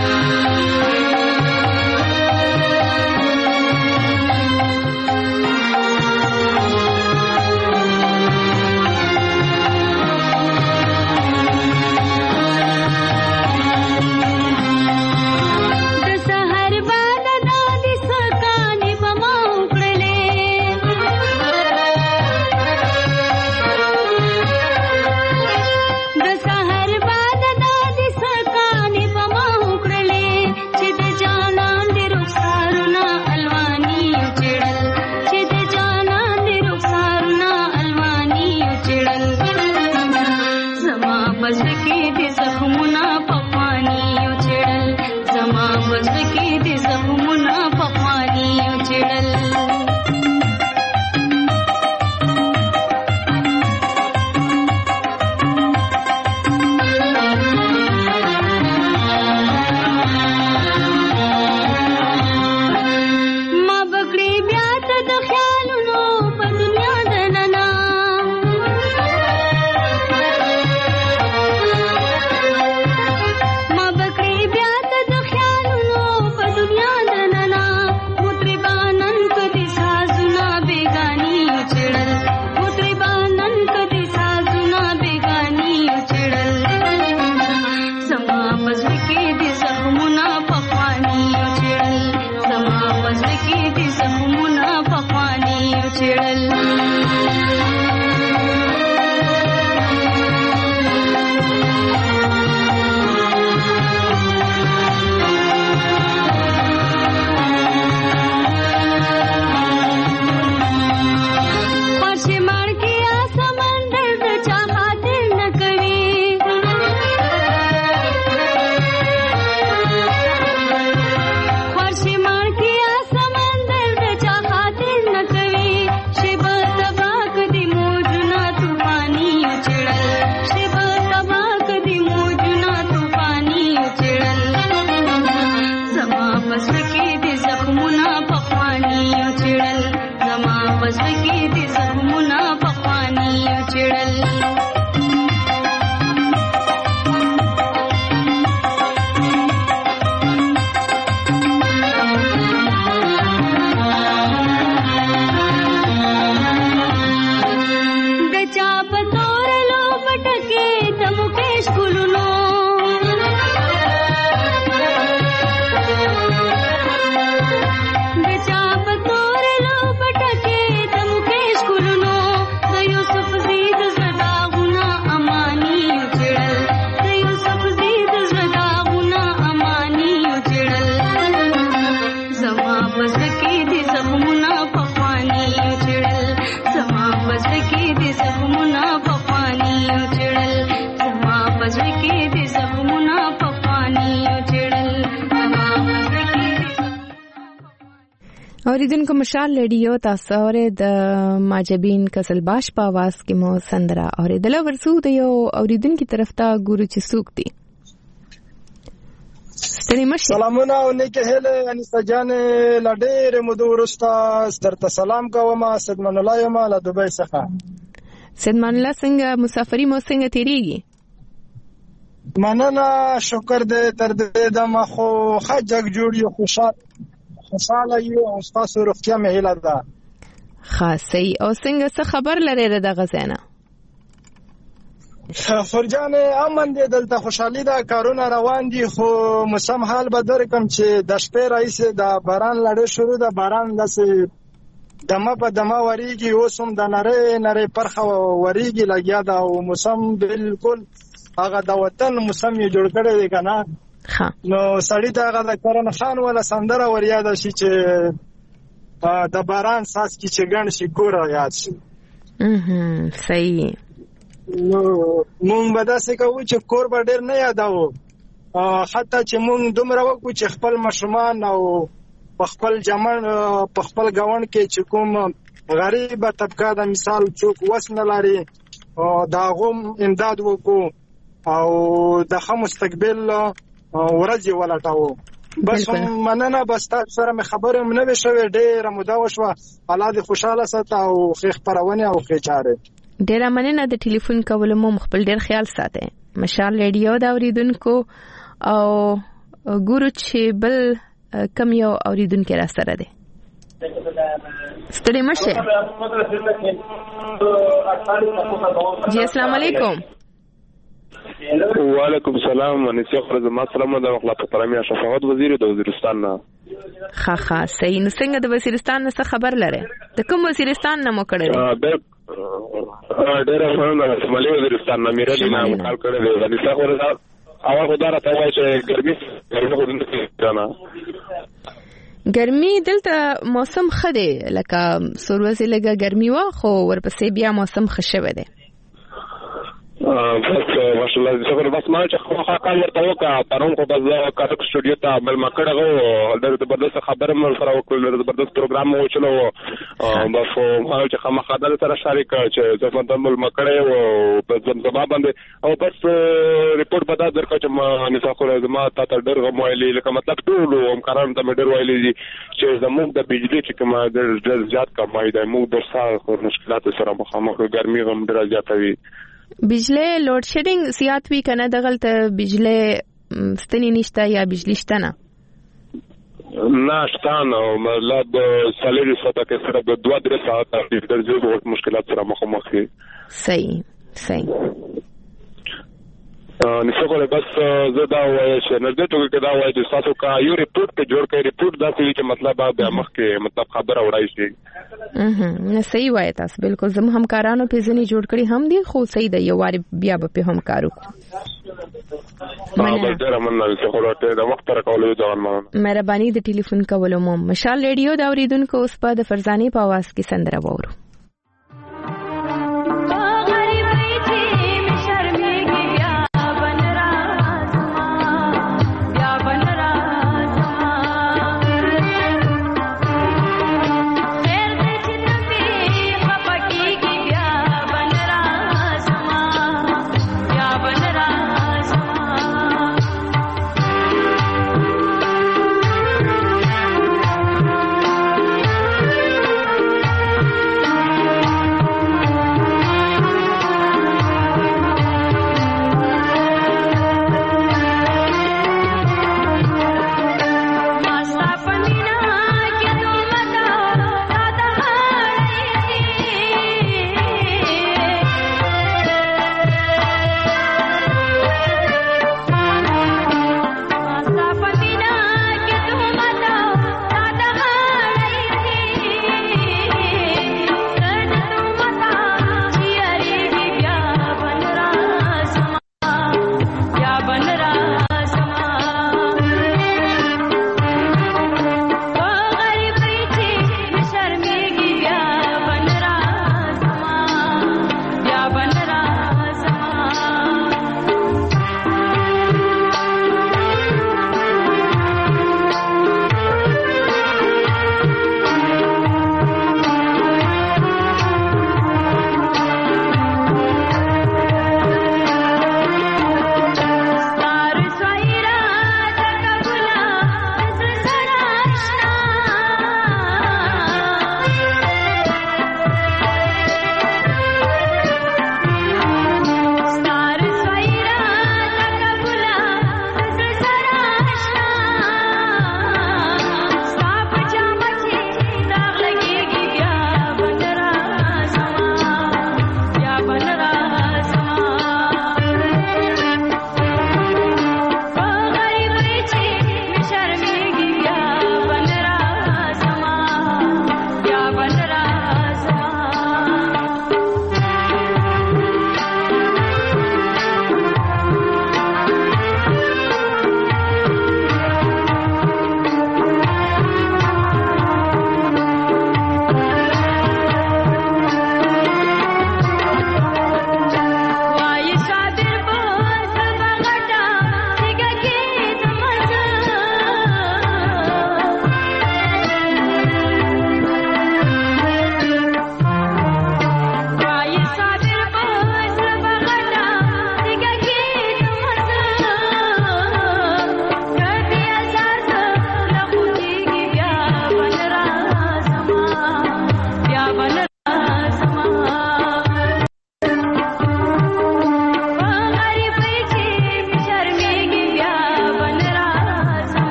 اوریدونکو مشال ریډیو تاسو اورئ د ماجبین قزلباش په आवाज کې مو سندره اوریدل ورسو د یو اوریدونکو طرف ته ګورو چې څوک دي. سلامونه او نیکه هله انیسه جان لډېر مودو ورسته سترته سلام کوم. اسد من الله یم له دوبۍ څخه. سیدمان الله څنګه مسافري مو څنګه تیریږي؟ مننه، شکر دې تر دې دمه خو ښه جګ جوړ یو، خوشحاله یو او ستاسو روغتیا مې هیله ده. ښه صحیح. او څنګه څه خبر لرې د دغه ځای نه؟ فرجانې امن دی، دلته خوشحالي ده، کارونه روان دي، خو موسم حال به درکم چې د شپې راهیسې د باران لړۍ شروع ده، باران داسې دمه په دمه وریږي، اوس هم د نرۍ نرۍ پرخه وریږي لګیا ده، او موسم بالکل هغه د وطن موسم یې جوړ کړی دی که نه. نو سړي ته هغه د کرن خان ولا سندره ور یاده شي چې د باران ساس کې چې ګڼ شي کوره یاد شي. صحیح. نو مونږ به داسې کوو چې کور به ډېر نه یادوو، حتی چې مونږ دومره وکړو چې خپل ماشومان او په خپل جمن په خپل ګاونډ کې چې کوم غریبه طبقه د مثال څوک وس نه لري د هغو امداد وکړو او د ښه مستقبل ورځې ولټوو. بس مننه، بس تاسو سره مې خبرې هم نه وې شوې، ډېره موده وشوه. الله دې خوشحاله ساته او ښې خپرونې او ښې چارې. ډېره مننه د ټلیفون کولو مو، خپل ډېر خیال ساتئ. مشال ریډیو د اوریدونکو او ګورو چې بل کم یو اوریدونکو را سره دی. ستړي مشه. جی السلام علیکم. وعلیکم السلام. انیسه خرزما سلام د اخلاق پرمیا شفاعت وزیر د وزیرستان نه. ها ها صحیح. نو څنګه د وزیرستان نه خبر لره؟ د کوم وزیرستان نه مو کړی؟ ډېر ښه، شمالي وزیرستان نه میرا نه کال کړی دی. انیسه خرزما اول خدای ته وایي چې ګرمي ګرمي خو نه کنه. ګرمي دلته موسم ښه دی، لکه سروزي لګه ګرمي وا، خو ورپسې بیا موسم ښه شوی دی. بس ماشاءالله څنګه بس ما چې خو کار ورته وکړه پرون خو بس کارک سټوډیو ته بل مکړه غو د زبردست خبره مې سره وکړل، د زبردست پروګرام مو چلو بس ما چې خامہ خدای سره شریک چې زموږ د مل مکړه او په زما باندې او بس ریپورت بدا درکړه چې ما نسا خو زما ته ډېر غو ویلې، لکه مطلب ټول هم کاران ته ډېر ویلې چې زموږ د بجلی چې کومه ډېر زیات کمای دی، موږ د سره مشکلات سره مخامخ، ګرمي هم ډېر زیاته وي. بجلی لوډ شیډینګ زیات وی کنه دغلته بجلی ستنی نشته یا بجلی شته نه؟ نه شته نه، مطلب سالري ساته کې سره د دوه درې ساعته د ډېر مشکلات سره مخامخ دي. صحیح صحیح. نسو کوله بس زه دا وایم چې نږدې توګه کې دا وایم چې تاسو کا یو ریپورت په جوړ کړئ، ریپورت دا څه چې مطلب به مخ کې مطلب خبره وړای شي. اها نه صحیح وایي تاسو، بالکل زم هم کارانو په ځنی جوړ کړی هم دي، خو صحیح دی یو واری بیا به هم کارو. ما بل ډیر مننه چې خو راته د وخت را کولو ځوان ما مهرباني د ټلیفون کولو مو. مشال ریډیو دا اوریدونکو اوس په د فرزاني په आवाज کې سندره وورو. Thank you.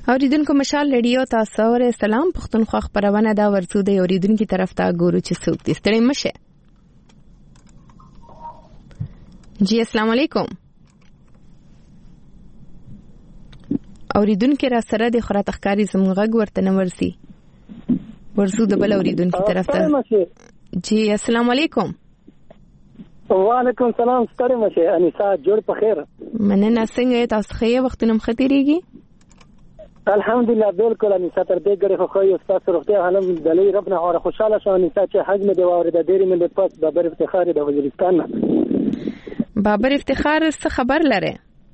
اوریدونکو مشال ریډیو تاسو ور سلام پښتونخوا خبرونه دا ورڅو د اوریدونکو طرف ته ګورو چې څوک دې ستړي مشه. جی السلام علیکم. اوریدونکو را سره د خرات ښکاری زمغه ورته نه ورسي ورڅو د بل اوریدونکو طرف ته. جی السلام علیکم. وعلیکم السلام. ستړي مشه انیسا جوړ په خیر. مننه څنګه تاسو خې وخت نم خطرېږي؟ الحمدلله بالکل انیسا تر دې ګړې خو خو یو تاسو روغتیا حالم د لوی رب نه اور خوشاله شو انیسا چې حجم دی واورې د ډېری ملت پاس بابر افتخار د وزیرستان نه. بابر افتخار څه خبر لره؟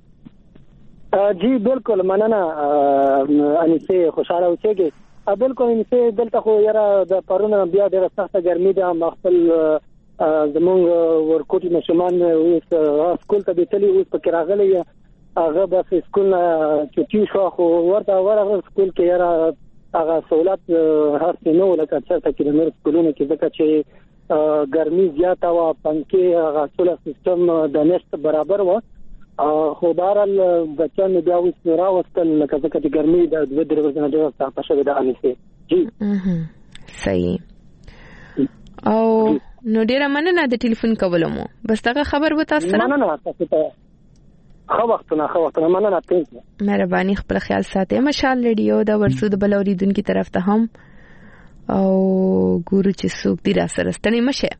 جی بالکل مننه انیسا خوشاله اوسېږي. بالکل انیسا دلته خو یاره د پرونه بیا ډېره سخته ګرمي ده. مخفل زمونږ ورکوټي مشمان اوس سکول ته بیتلی اوس پکې راغلی هغه بس سکول چټي شو خو ورته ورغه سکول کې یاره هغه سہولت هر څه نو لکه څه کې د نور سکولونو کې ځکه چې ګرمي زیاته و پنکې هغه سولر سیستم د نشت برابر و خو بهرحال بچیان بیا اوس راوستل لکه ځکه چې ګرمي د دوه درې ورځې نه ډېره سخته شوې ده انیسې. جی صحیح. او نو ډیره مننه د ټلیفون کولو مو. بس دغه خبر و تاسو سره. مننه تاسو ته. خو وختونه خو وختونه مننه تاسو. مهرباني خپل خیال ساتئ. مشال ریډیو د ورسو د بل اوریدونکو طرف ته هم او ګورو چې څوک دی را سره ستنی مشه.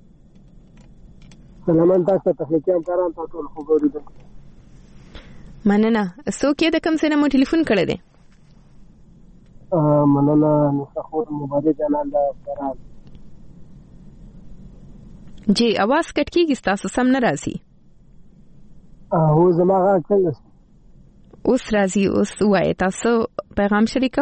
سلام تاسو ته هم کاران تاسو خو ګورئ. مننه. څوک یې د کوم څه نه مو ټلیفون کړی دی؟ ا مننه نصحور مبارک جنان دا فراد. جی आवाज کټ کیږي تاسو سم نه راځي. او زماغه څنګه اوس راځي. اوس وای تاسو پیغام شریکو.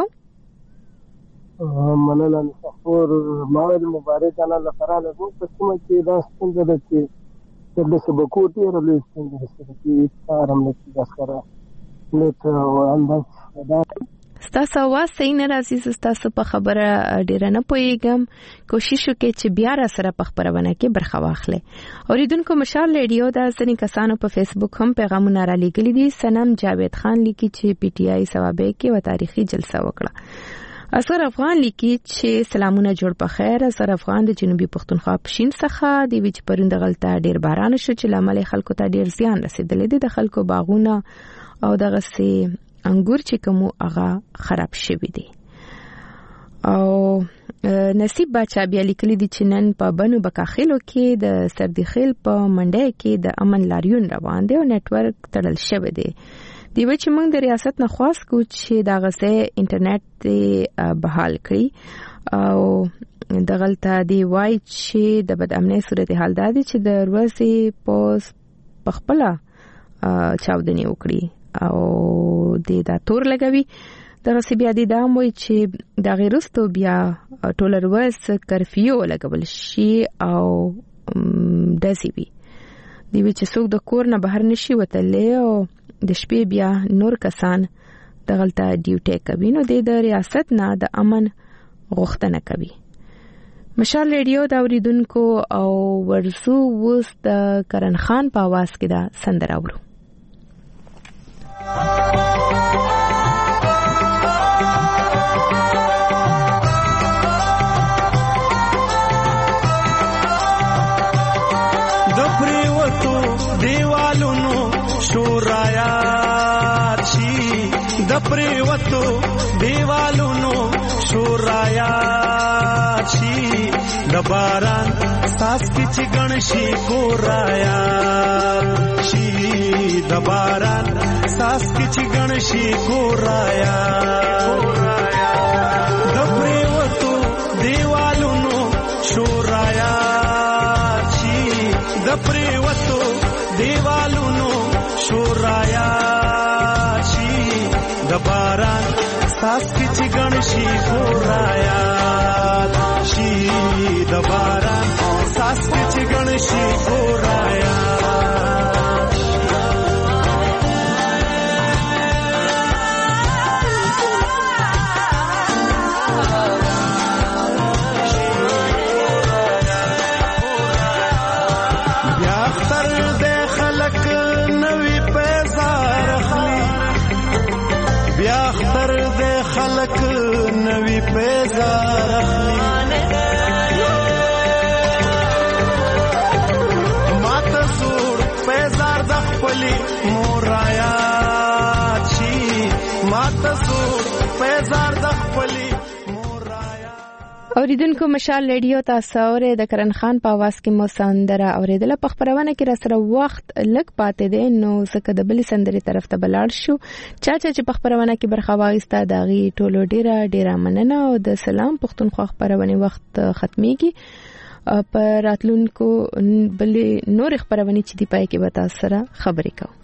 مننه نصحور ماوید مبارک جنان دا فراد وو پښتون کې دا څنګه د چې د سبکوټي رلې څنګه د چې آرام نه ځکره نو ته انداز دا ستاسو आवाज صحیح نه راځي. ستاسو په خبره ډیر نه پويګم. کوشش وکړئ چې بیا را سره په خبرونه کې برخه واخلئ. اوریدونکو مشال ریډیو د ځینې کسانو په فیسبوک هم پیغامونه را لېږلي دي. سنم جاوید خان لیکي چې پی ټی آی ثوابه کې و تاریخي جلسه وکړه. اثر افغان لیکي چې سلامونه جوړ په خیر. اثر افغان د جنوبي پښتونخوا پښین څخه دی چې پروند غلطه ډیر باران شو چې لامل خلکو ته ډیر زیان رسیدلې دي. د خلکو باغونه او دغه سي انګور چې کوم هغه خراب شوی دي. او نصیب بچا بیا لیکلي دي چې نن په بنو بکاخیلو کې د سردخیل په منډه کې د امن لاریون روان دي او نتورک تړل شوی دی. دی چې موږ د ریاست نه خواست کو چې دا غسه انټرنیټ بحال کړي او د غلطه دی وای چې د بد امنۍ صورتحال دا دي چې د ورځې پوس پخپله چاودنی وکړي او د دا تور لګوي. دغه سی بیا د دام وای چې د غیرستو بیا ټولر وس کرفیو لګول شي او داسي وي. دی چې څوک د کور نه بهر نشي وتلې او د شپې بیا نور کسان دغلطه ډیوټي کوي. نو د ریاست نه د امن غوښتنه کوي. مشال ریډیو دا اوریدونکو او ورسو وس د کرن خان په आवाज کې دا سندره اورو. د پریوتو دیوالونو شورایات شي. د پریوتو دیوالونو شورایات شي. د باران ساس کې چې غنشي کورایات شي. د باران ساس کې چې غنشي کورایات. د پریوتو دیوالونو شورایات شي. د پریوتو دیوالونو شورایات شي. د باران ساس کې چې غنشي کورایات شي. د باران ساس کې چې غنشي کورایات. بیا اختر مورایات شي ماته سو پیزار د خپلې اوریدونکو مشال ریډیو تاسو اورئ د کرن خان په आवाज کې مو سندره اوریدله په خبرونه کې را سره وخت لږ پاتې دی نو زکه د بل سندري طرف ته بلاړ شو چا چې په خبرونه کې برخه واغسته داغي ټولو ډیره ډیره مننه او د سلام پښتونخوا خبرونه وخت ختميږي پر راتلونکو بل نور خبرونه چې دی پای کې به تاسو سره خبرې کوم